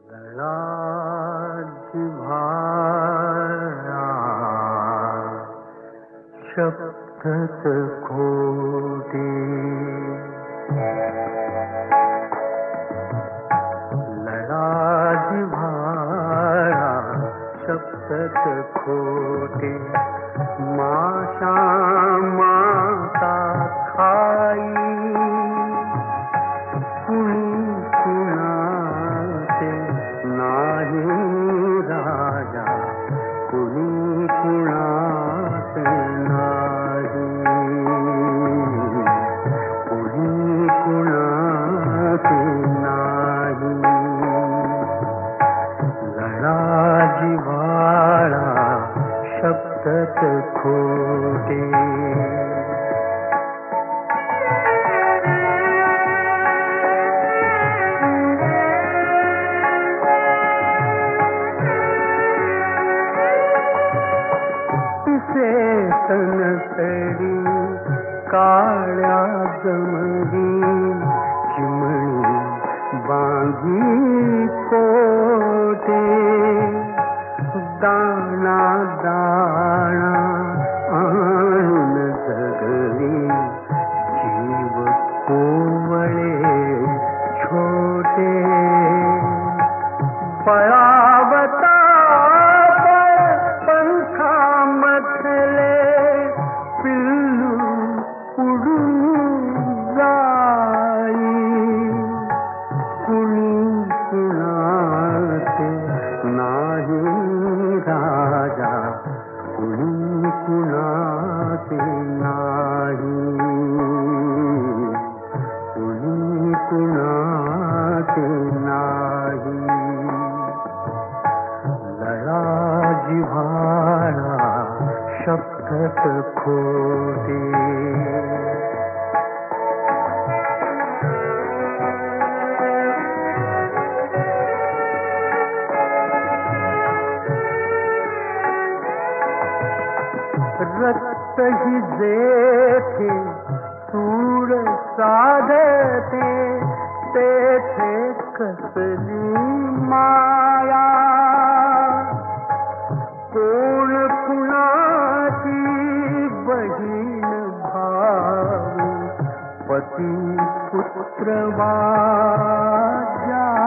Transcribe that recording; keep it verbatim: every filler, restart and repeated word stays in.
लळा जिव्हाळा शब्दच खोटे, लळा जिव्हाळा शब्दच खोटे, माशा माता खाई कुणी कुणाचे नाही राजा, कुणी कुणाचे नाही, कुणी कुणाचे नाही. लळा जिव्हाळा शब्दच खोटे, तनतडी काळ्या जमली चिमणी बांधी कोटे, दाणा दाणा आणून जगली जीव कोवळे छोटे, पळावता राजा, कुणी कुणाचे नाही, कुणी कुणाचे नाही. लळा जिव्हाळा शब्दच खोटे, रक्त ही जेथे सूर साधते तेथे कसली माया, कोण कुणाची बहीण भाऊ पती पुत्र वाजा.